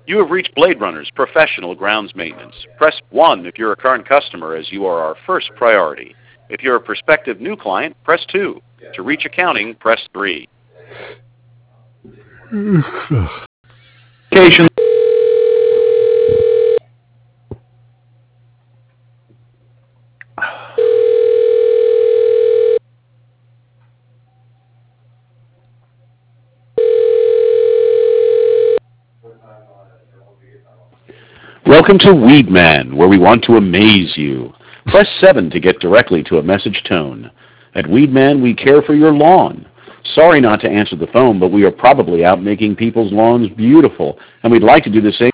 You have reached Blade Runner's Professional Grounds Maintenance. Press 1 if you're a current customer, as you are our first priority. If you're a prospective new client, press 2. To reach accounting, press 3. Occasion. Welcome to Weedman, where we want to amaze you. Press 7 to get directly to a message tone. At Weedman, we care for your lawn. Sorry not to answer the phone, but we are probably out making people's lawns beautiful, and we'd like to do the same.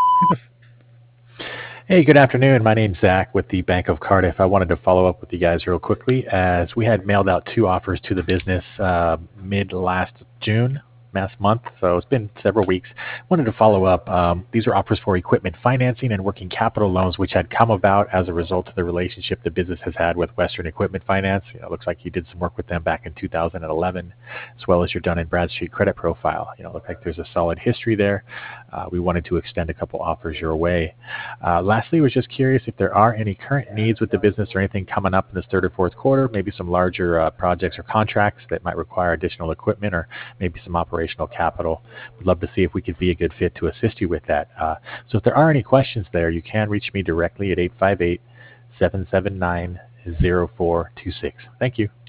Hey, good afternoon. My name's Zach with the Bank of Cardiff. I wanted to follow up with you guys real quickly, as we had mailed out 2 offers to the business last month, so it's been several weeks. Wanted to follow up. These are offers for equipment financing and working capital loans, which had come about as a result of the relationship the business has had with Western Equipment Finance. It looks like you did some work with them back in 2011, as well as your Dun & Bradstreet credit profile. Looks like there's a solid history there. We wanted to extend a couple offers your way. Lastly, was just curious if there are any current needs with the business or anything coming up in this third or fourth quarter, maybe some larger projects or contracts that might require additional equipment or maybe some operational capital. We'd love to see if we could be a good fit to assist you with that. So if there are any questions there, you can reach me directly at 858-779-0426. Thank you.